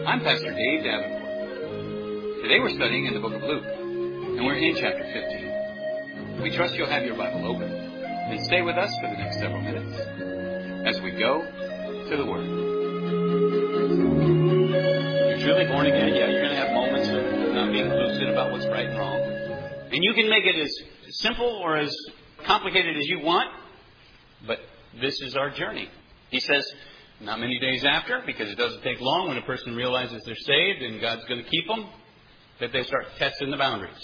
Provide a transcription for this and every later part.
I'm Pastor Dave Davenport. Today we're studying in the book of Luke, and we're in chapter 15. We trust you'll have your Bible open and stay with us for the next several minutes as we go to the Word. You're truly born again. Yeah, you're going to have moments of not being lucid about what's right and wrong. And you can make it as simple or as complicated as you want, but this is our journey. He says, not many days after, because it doesn't take long when a person realizes they're saved and God's going to keep them, that they start testing the boundaries.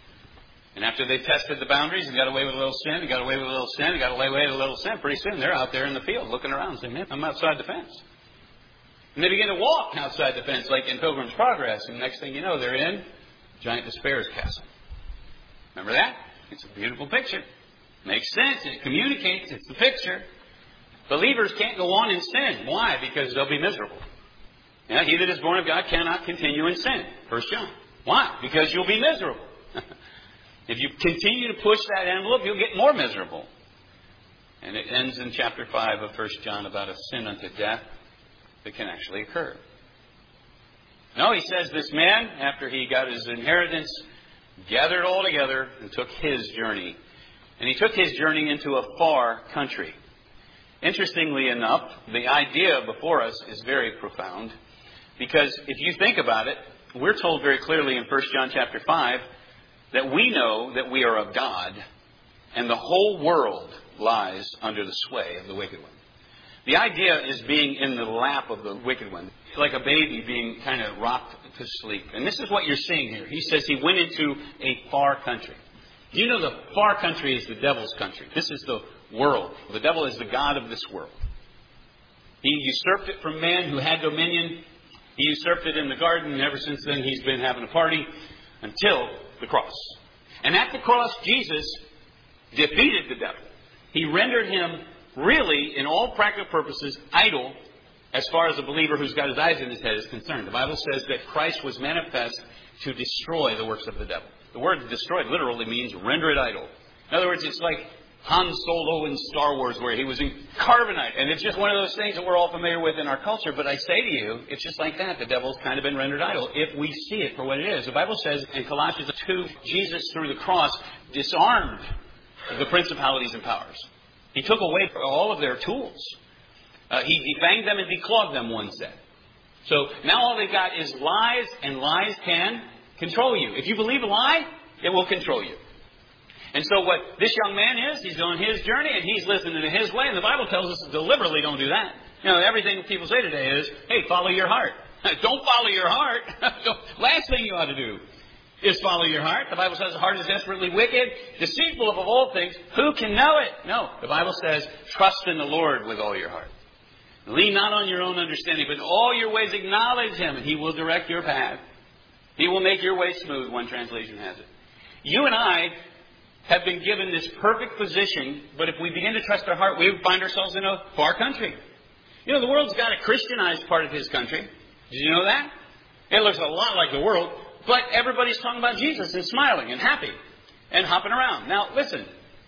And after they've tested the boundaries and got away with a little sin, and got away with a little sin, and got away with a little sin, pretty soon they're out there in the field looking around saying, man, I'm outside the fence. And they begin to walk outside the fence like in Pilgrim's Progress, and next thing you know, they're in Giant Despair's castle. Remember that? It's a beautiful picture. Makes sense. It communicates. It's the picture. Believers can't go on in sin. Why? Because they'll be miserable. Yeah, he that is born of God cannot continue in sin. 1 John. Why? Because you'll be miserable. If you continue to push that envelope, you'll get more miserable. And it ends in chapter 5 of 1 John about a sin unto death that can actually occur. No, he says this man, after he got his inheritance, gathered all together and took his journey. And he took his journey into a far country. Interestingly enough, the idea before us is very profound, because if you think about it, we're told very clearly in 1 John chapter 5 that we know that we are of God and the whole world lies under the sway of the wicked one. The idea is being in the lap of the wicked one, like a baby being kind of rocked to sleep. And this is what you're seeing here. He says he went into a far country. You know the far country is the devil's country. This is the world. The devil is the god of this world. He usurped it from man who had dominion. He usurped it in the garden, and ever since then he's been having a party until the cross. And at the cross, Jesus defeated the devil. He rendered him really, in all practical purposes, idle as far as a believer who's got his eyes in his head is concerned. The Bible says that Christ was manifest to destroy the works of the devil. The word destroyed literally means render it idle. In other words, it's like Han Solo in Star Wars where he was in carbonite. And it's just one of those things that we're all familiar with in our culture. But I say to you, it's just like that. The devil's kind of been rendered idle if we see it for what it is. The Bible says in Colossians 2, Jesus through the cross disarmed the principalities and powers. He took away all of their tools. He banged them and declogged them, one said. So now all they've got is lies, and lies can control you. If you believe a lie, it will control you. And so what this young man is, he's on his journey and he's listening to his way. And the Bible tells us deliberately don't do that. You know, everything people say today is, hey, follow your heart. Don't follow your heart. Last thing you ought to do is follow your heart. The Bible says the heart is desperately wicked, deceitful above all things. Who can know it? No. The Bible says, trust in the Lord with all your heart. Lean not on your own understanding, but in all your ways acknowledge Him, and He will direct your path. He will make your way smooth, one translation has it. You and I have been given this perfect position, but if we begin to trust our heart, we find ourselves in a far country. You know, the world's got a Christianized part of His country. Did you know that? It looks a lot like the world, but everybody's talking about Jesus and smiling and happy and hopping around. Now, listen,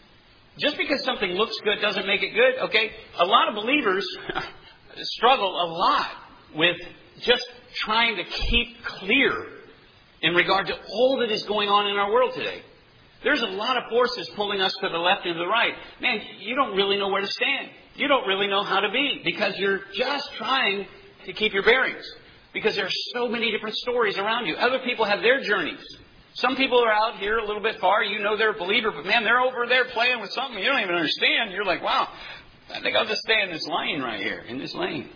just because something looks good doesn't make it good, okay? A lot of believers struggle a lot with just trying to keep clear in regard to all that is going on in our world today. There's a lot of forces pulling us to the left and the right. Man, you don't really know where to stand. You don't really know how to be because you're just trying to keep your bearings. Because there are so many different stories around you. Other people have their journeys. Some people are out here a little bit far. You know they're a believer, but man, they're over there playing with something you don't even understand. You're like, wow, I think I'll just stay in this lane right here, in this lane.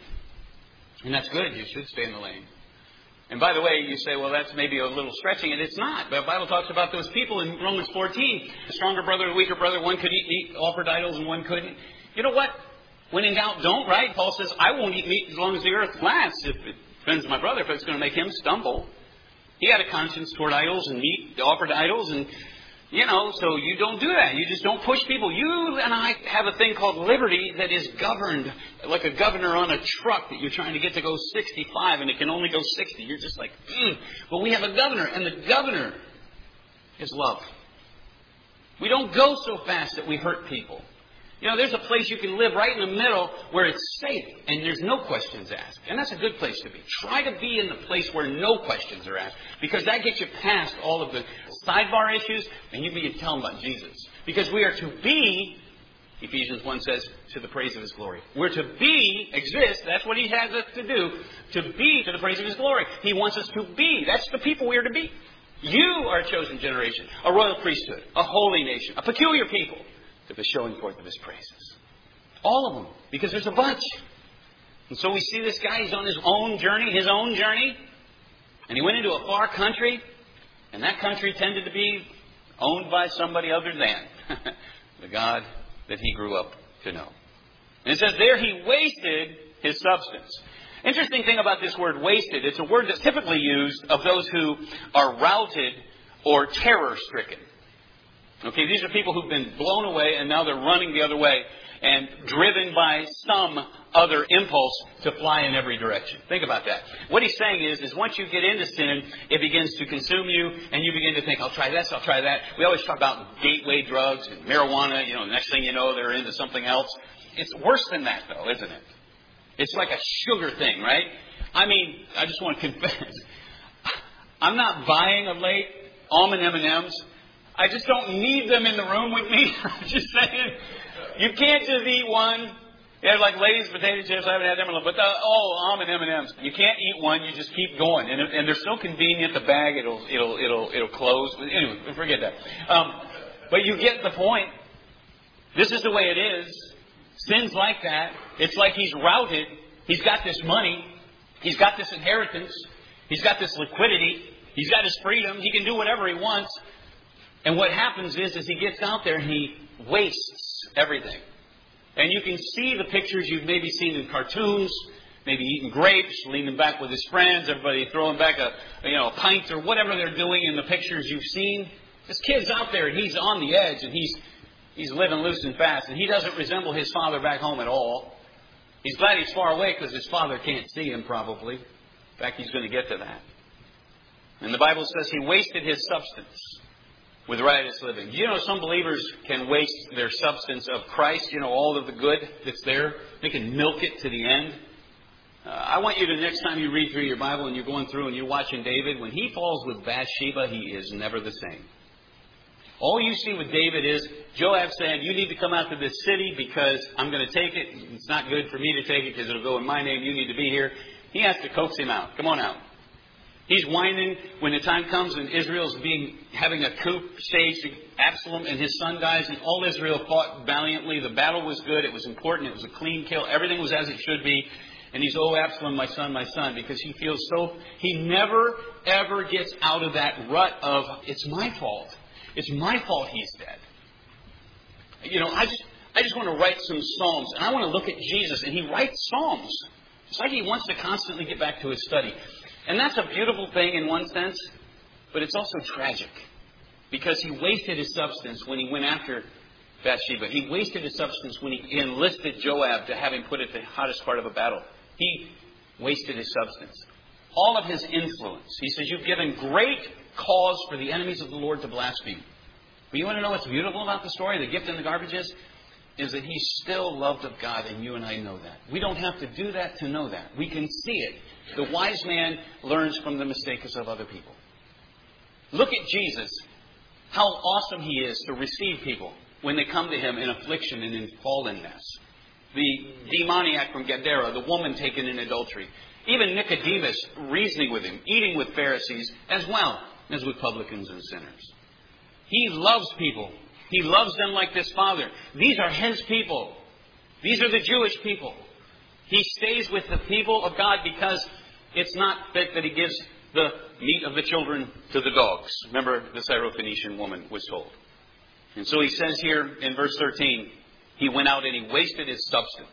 And that's good. You should stay in the lane. And by the way, you say, well, that's maybe a little stretching, and it's not. The Bible talks about those people in Romans 14. The stronger brother, the weaker brother, one could eat meat offered to idols and one couldn't. You know what? When in doubt, don't, right? Paul says, I won't eat meat as long as the earth lasts. If it depends on my brother, if it's going to make him stumble. He had a conscience toward idols and meat offered to idols, and you know, so you don't do that. You just don't push people. You and I have a thing called liberty that is governed like a governor on a truck that you're trying to get to go 65 and it can only go 60. You're just like, But we have a governor, and the governor is love. We don't go so fast that we hurt people. There's a place you can live right in the middle where it's safe and there's no questions asked. And that's a good place to be. Try to be in the place where no questions are asked, because that gets you past all of the sidebar issues and you begin to tell them about Jesus. Because we are to be, Ephesians 1 says, to the praise of His glory. We're to be, exist, that's what He has us to do, to be to the praise of His glory. He wants us to be. That's the people we are to be. You are a chosen generation, a royal priesthood, a holy nation, a peculiar people, to the showing forth of His praises. All of them, because there's a bunch. And so we see this guy, he's on his own journey, and he went into a far country, and that country tended to be owned by somebody other than the God that he grew up to know. And it says there he wasted his substance. Interesting thing about this word wasted, it's a word that's typically used of those who are routed or terror-stricken. Okay, these are people who've been blown away and now they're running the other way and driven by some other impulse to fly in every direction. Think about that. What he's saying is once you get into sin, it begins to consume you and you begin to think, I'll try this, I'll try that. We always talk about gateway drugs and marijuana. The next thing you know, they're into something else. It's worse than that, though, isn't it? It's like a sugar thing, right? I mean, I just want to confess. I'm not buying of late almond M&Ms. I just don't need them in the room with me. I'm just saying. You can't just eat one. Yeah, like Lay's potato chips. I haven't had them in a while. But almond M&Ms. You can't eat one. You just keep going, and they're so convenient. The bag it'll close. Anyway, forget that. But you get the point. This is the way it is. Sin's like that. It's like he's routed. He's got this money. He's got this inheritance. He's got this liquidity. He's got his freedom. He can do whatever he wants. And what happens is he gets out there and he wastes everything. And you can see the pictures you've maybe seen in cartoons, maybe eating grapes, leaning back with his friends, everybody throwing back a pint or whatever they're doing in the pictures you've seen. This kid's out there and he's on the edge and he's living loose and fast. And he doesn't resemble his father back home at all. He's glad he's far away because his father can't see him probably. In fact, he's going to get to that. And the Bible says he wasted his substance with riotous living. Some believers can waste their substance of Christ, all of the good that's there. They can milk it to the end. I want you to, next time you read through your Bible and you're going through and you're watching David, when he falls with Bathsheba, he is never the same. All you see with David is Joab saying, you need to come out to this city because I'm going to take it. It's not good for me to take it because it'll go in my name. You need to be here. He has to coax him out. Come on out. He's whining when the time comes and Israel's having a coup staged. Absalom and his son dies, and all Israel fought valiantly. The battle was good. It was important. It was a clean kill. Everything was as it should be. And he's, Absalom, my son, because he feels he never, ever gets out of that rut of, it's my fault. It's my fault he's dead. I just want to write some psalms, and I want to look at Jesus, and he writes psalms. It's like he wants to constantly get back to his study. And that's a beautiful thing in one sense, but it's also tragic. Because he wasted his substance when he went after Bathsheba. He wasted his substance when he enlisted Joab to have him put at the hottest part of a battle. He wasted his substance. All of his influence. He says, you've given great cause for the enemies of the Lord to blaspheme. But you want to know what's beautiful about the story, the gift in the garbage is that he's still loved of God, and you and I know that. We don't have to do that to know that. We can see it. The wise man learns from the mistakes of other people. Look at Jesus, how awesome he is to receive people when they come to him in affliction and in fallenness. The demoniac from Gadara, the woman taken in adultery. Even Nicodemus reasoning with him, eating with Pharisees as well as with publicans and sinners. He loves people. He loves them like this Father. These are his people. These are the Jewish people. He stays with the people of God because it's not fit that he gives the meat of the children to the dogs. Remember, the Syrophoenician woman was told. And so he says here in verse 13, he went out and he wasted his substance.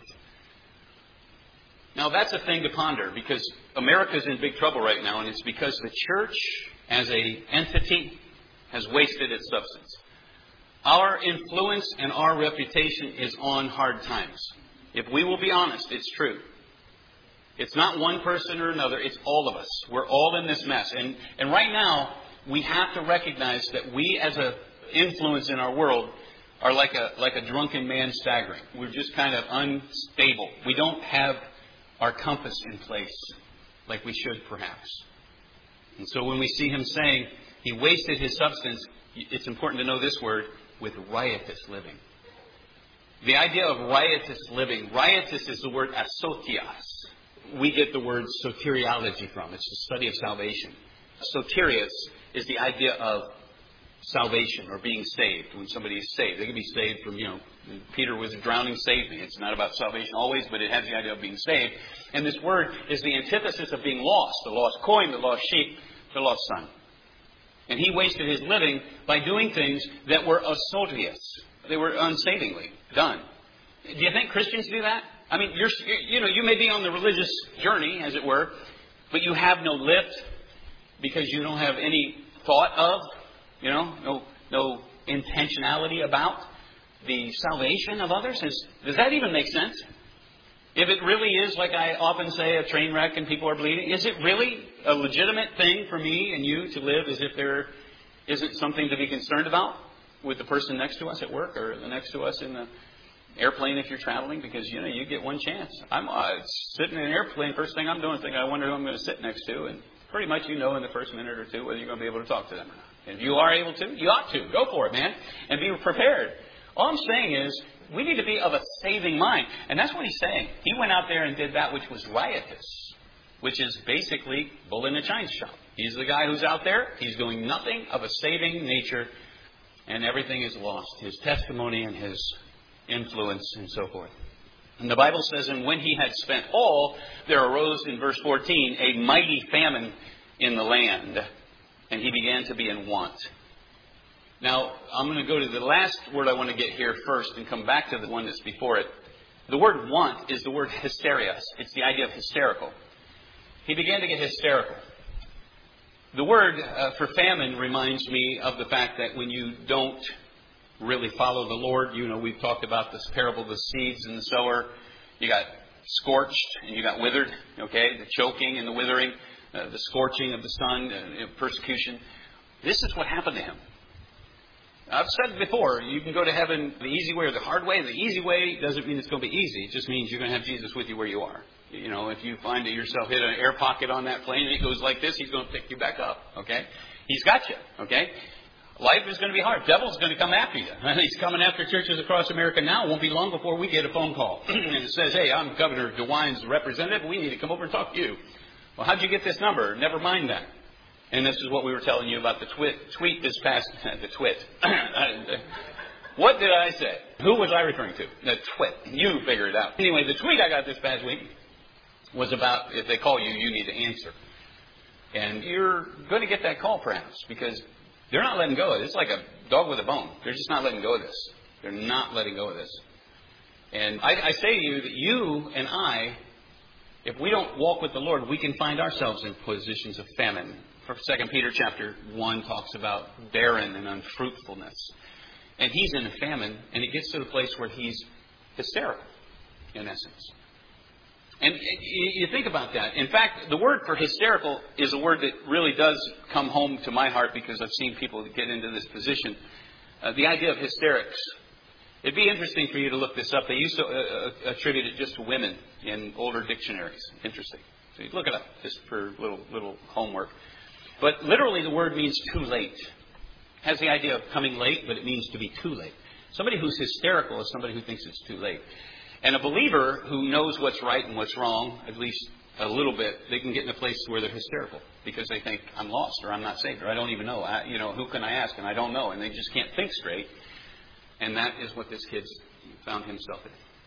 Now that's a thing to ponder because America's in big trouble right now, and it's because the church as an entity has wasted its substance. Our influence and our reputation is on hard times. If we will be honest, it's true. It's not one person or another. It's all of us. We're all in this mess. And right now, we have to recognize that we as an influence in our world, are like a drunken man staggering. We're just kind of unstable. We don't have our compass in place like we should, perhaps. And so when we see him saying he wasted his substance, it's important to know this word, with riotous living. The idea of riotous living, riotous is the word asotias. We get the word soteriology from. It's the study of salvation. Soterios is the idea of salvation or being saved. When somebody is saved, they can be saved from, Peter was drowning, saved me. It's not about salvation always, but it has the idea of being saved. And this word is the antithesis of being lost. The lost coin, the lost sheep, the lost son. And he wasted his living by doing things that were asotios. They were unsavingly done. Do you think Christians do that? I mean, you may be on the religious journey, as it were, but you have no lift because you don't have any thought of, no intentionality about the salvation of others. Does that even make sense? If it really is, like I often say, a train wreck and people are bleeding, is it really a legitimate thing for me and you to live as if there isn't something to be concerned about with the person next to us at work or the next to us in the airplane if you're traveling? Because, you get one chance. I'm sitting in an airplane, first thing I'm doing is thinking, I wonder who I'm going to sit next to. And pretty much in the first minute or two whether you're going to be able to talk to them or not. And if you are able to, you ought to. Go for it, man. And be prepared. All I'm saying is, we need to be of a saving mind. And that's what he's saying. He went out there and did that which was riotous, which is basically bull in a china shop. He's the guy who's out there. He's doing nothing of a saving nature, and everything is lost. His testimony and his influence and so forth. And the Bible says, and when he had spent all, there arose in verse 14 a mighty famine in the land, and he began to be in want. Now, I'm going to go to the last word I want to get here first and come back to the one that's before it. The word want is the word hysterios. It's the idea of hysterical. He began to get hysterical. The word for famine reminds me of the fact that when you don't really follow the Lord, we've talked about this parable of the seeds and the sower. You got scorched and you got withered, okay? The choking and the withering, the scorching of the sun, persecution. This is what happened to him. I've said before, you can go to heaven the easy way or the hard way. The easy way doesn't mean it's going to be easy. It just means you're going to have Jesus with you where you are. If you find that yourself hit an air pocket on that plane and it goes like this, he's going to pick you back up, okay? He's got you, okay? Life is going to be hard. Devil's going to come after you. He's coming after churches across America now. It won't be long before we get a phone call. And it says, hey, I'm Governor DeWine's representative. We need to come over and talk to you. Well, how'd you get this number? Never mind that. And this is what we were telling you about the tweet this past... the twit. What did I say? Who was I referring to? The twit. You figure it out. Anyway, the tweet I got this past week was about if they call you, you need to answer. And you're going to get that call perhaps because they're not letting go of it. It's like a dog with a bone. They're just not letting go of this. They're not letting go of this. And I say to you that you and I, if we don't walk with the Lord, we can find ourselves in positions of famine. 2 Peter chapter 1 talks about barren and unfruitfulness. And he's in a famine, and it gets to the place where he's hysterical, in essence. And you think about that. In fact, the word for hysterical is a word that really does come home to my heart because I've seen people get into this position. The idea of hysterics. It'd be interesting for you to look this up. They used to attribute it just to women in older dictionaries. Interesting. So you look it up just for little homework. But literally the word means too late. It has the idea of coming late, but it means to be too late. Somebody who's hysterical is somebody who thinks it's too late. And a believer who knows what's right and what's wrong, at least a little bit, they can get in a place where they're hysterical because they think, I'm lost or I'm not saved or I don't even know. Who can I ask? And I don't know. And they just can't think straight. And that is what this kid found himself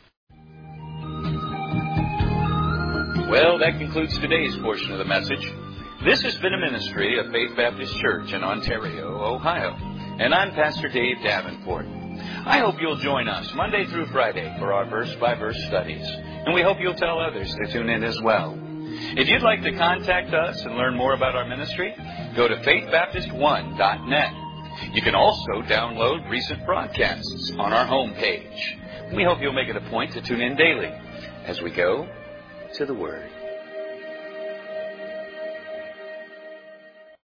in. Well, that concludes today's portion of the message. This has been a ministry of Faith Baptist Church in Ontario, Ohio. And I'm Pastor Dave Davenport. I hope you'll join us Monday through Friday for our verse-by-verse studies. And we hope you'll tell others to tune in as well. If you'd like to contact us and learn more about our ministry, go to faithbaptist1.net. You can also download recent broadcasts on our homepage. We hope you'll make it a point to tune in daily as we go to the Word.